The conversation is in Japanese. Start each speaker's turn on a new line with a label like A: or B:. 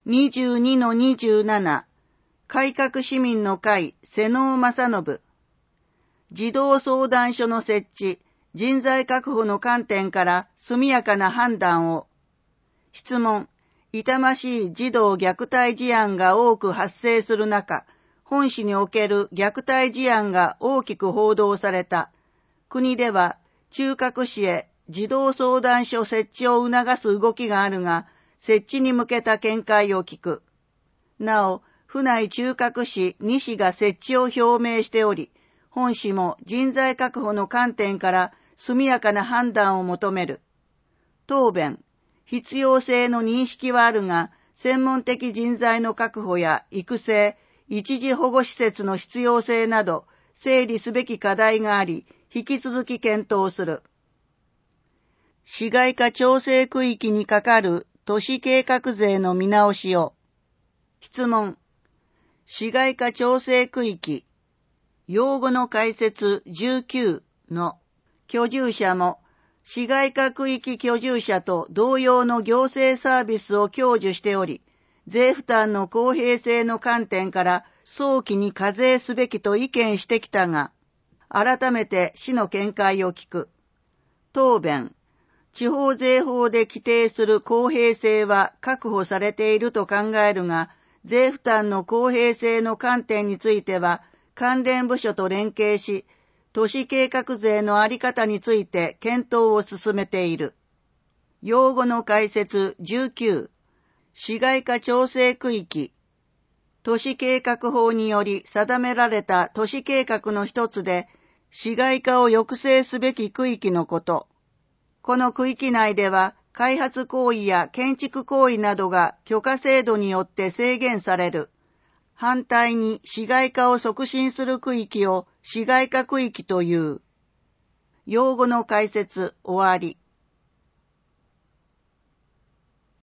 A: 22-27 改革市民の会瀬能正信児童相談所の設置、人材確保の観点から速やかな判断を。質問、痛ましい児童虐待事案が多く発生する中、本市における虐待事案が大きく報道された。国では中核市へ児童相談所設置を促す動きがあるが、設置に向けた見解を聞く。なお、府内中核市2市が設置を表明しており、本市も人材確保の観点から速やかな判断を求める。答弁、必要性の認識はあるが、専門的人材の確保や育成、一時保護施設の必要性など、整理すべき課題があり、引き続き検討する。市街化調整区域にかかる都市計画税の見直しを。質問。市街化調整区域、用語の解説19の居住者も、市街化区域居住者と同様の行政サービスを享受しており、税負担の公平性の観点から早期に課税すべきと意見してきたが、改めて市の見解を聞く。答弁。地方税法で規定する公平性は確保されていると考えるが、税負担の公平性の観点については、関連部署と連携し、都市計画税のあり方について検討を進めている。用語の解説19、市街化調整区域、都市計画法により定められた都市計画の一つで、市街化を抑制すべき区域のこと。この区域内では、開発行為や建築行為などが許可制度によって制限される。反対に市街化を促進する区域を市街化区域という。用語の解説終わり。